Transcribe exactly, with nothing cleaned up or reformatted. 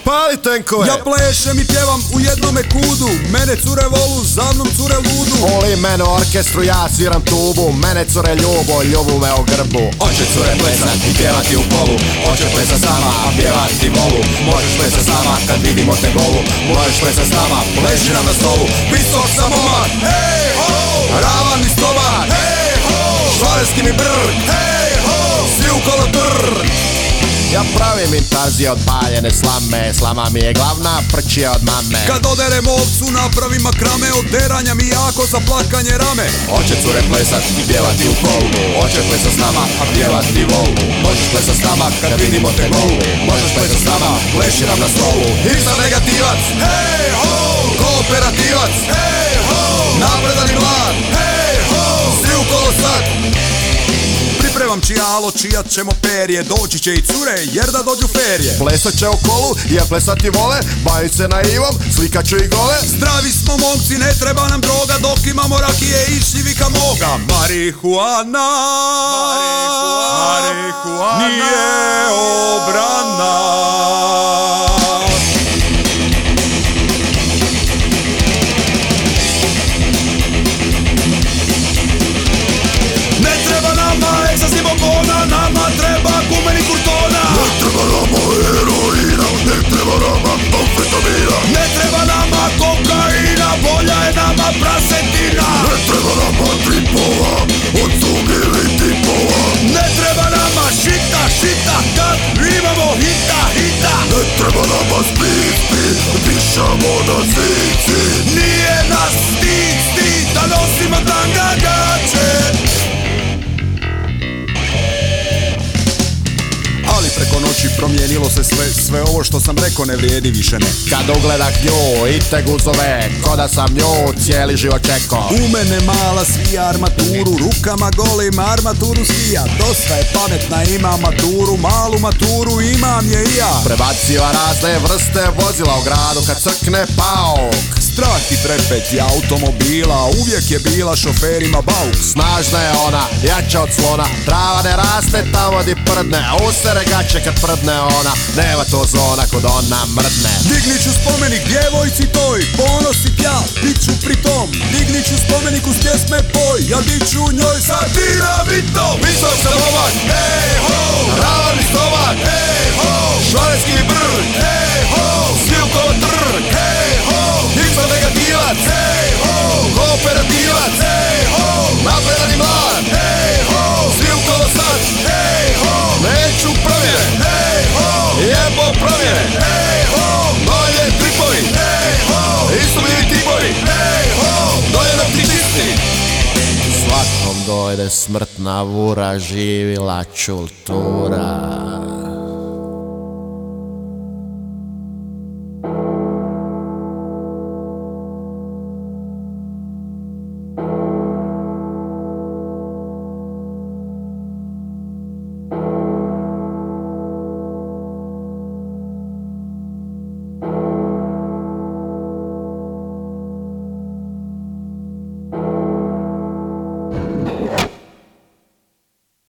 pali tenkove. Ja plešem i pjevam u jednome kudu, mene cure volu, za mnom cure ludu. Voli mene u orkestru, ja sviram tubu, mene cure ljubo, ljubu me u grbu. Oće cure plesat i pjevati u polu, oće plesat s nama, a pjevati volu. Možeš plesat s nama kad vidimo te golu, možeš plesat s nama, pleši nam na stolu. Visok sam momak, hej ho, ravan mi stomak, hej ho, švalerski mi brk, hej ho, svi u kolo trk. Ja pravim intarzije od paljene slame, slama mi je glavna, prčija od mame. Kad oderem ovcu napravim makrame, od deranja mi jako za plakanje rame. Oće cure plesat i pjevati u kolu, oće plesat s nama, a pjevati volu. Možeš plesat s nama kad vidimo te golu, možeš plesat s nama, pleši nam na stolu. I za negativac, hej ho, kooperativac, hej ho, napredan i mlad, hej ho, svi u kolo sad. Pripremam čijalo, čijat ćemo perje, doći će i cure jer da dođu ferije. Plesat će u kolu, jer plesati vole, bavit se naivom, slikat ću i gole. Zdravi smo momci, ne treba nam droga, dok imamo rakije i šljivika moga. Marihuana, Marihuana nije obrana. Ekstasi bombona, nama treba gumeni kurtona. Ne treba nama heroina, ne treba nama amfetamina. Ne treba nama kokaina, bolja je nama prasetina. Ne treba nama tripova, od sugili tipova. Ne treba nama šita, šita, kad imamo hita, hita. Ne treba nama split, split, pišamo na zici. Nije nas stid, stid, da nosimo tanga gače. Ali preko noći promijenilo se sve, sve ovo što sam rekao ne vrijedi više ne. Kad ugledak nju i te guzove, ko da sam nju cijeli život čeko. U mene mala svija armaturu, rukama golim armaturu skija. Dosta je pametna, ima maturu, malu maturu imam je i ja. Prebaciva razne vrste vozila u gradu kad crkne pauk. Strah i trepet je automobila, uvijek je bila šoferima bauk. Snažna je ona, jača od slona, trava ne raste tamo di prdne, usere gaće kad prdne ona, nema to zona kod ona mrdne. Dignit ću spomenik djevojci toj, ponos i pjav, bit ću pri tom. Dignit ću spomenik uz pjesme poj, ja bit ću njoj sa dinamitom. Visok sam momak, hej ho, ravan mi stomak, hej ho, švalerski mi brk, hej ho, svi u kolo trk, hej ho, nisam negativac, hej ho, kooperativac, hej ho, napredan i mlad, hej ho, svi u kolo sad, hej ho, Neću promjene, hej ho, jebo promjene, hej ho, dolje tripovi, hej ho, istumljivi tipovi, hej ho, dolje nam ti čisti. Svakom dojde smrtna vura, živila kultura.